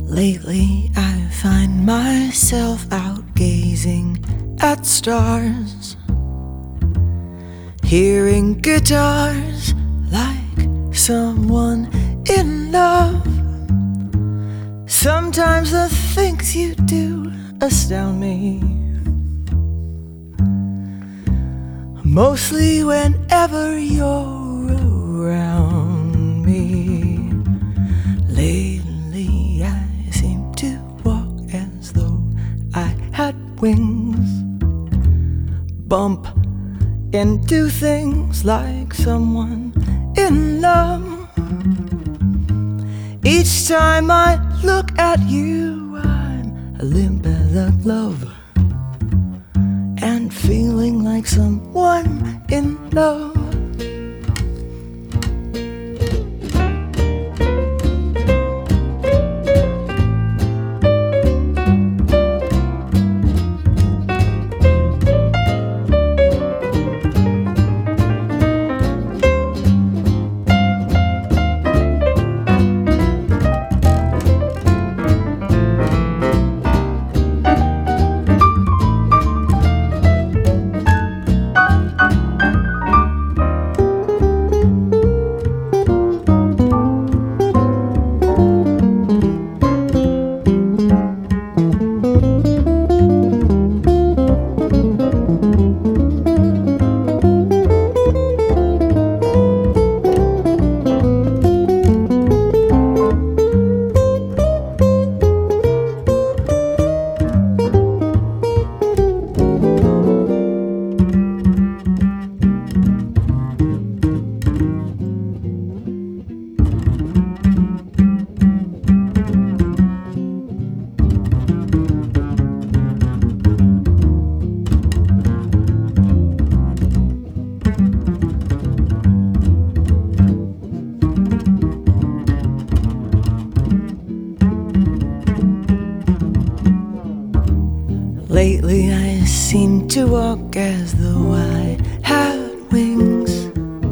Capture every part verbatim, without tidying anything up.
Lately I find myself out gazing at stars, hearing guitars like someone in love. Sometimes the things you do astound me, mostly whenever you're around me. Lately I seem to walk as though I had wings, bump into things like someone in love. Each time I look at you, I'm limp as a glove and feeling like someone in love. Lately I seem to walk as though I had wings,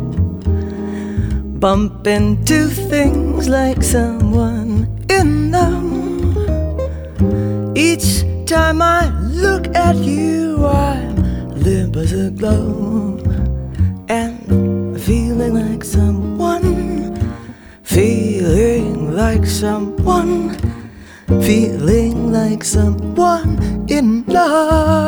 bump into things like someone in them. Each time I look at you, I'm limp as a glove and feeling like someone, feeling like someone, feeling like someone in love.